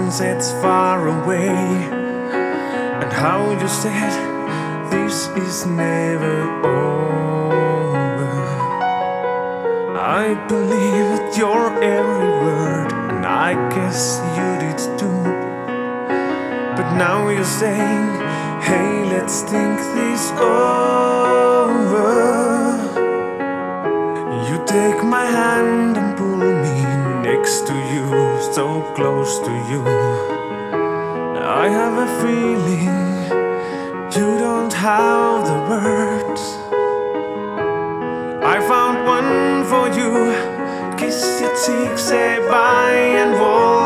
sunsets far away, and how you said this is never over. I believed your every word, and I guess you did too. But now you're saying, hey, let's think this over. You take my hand and pull me next to you, so close to you. I have a feeling you don't have the words. I found one for you. Kiss your cheek, say bye and walk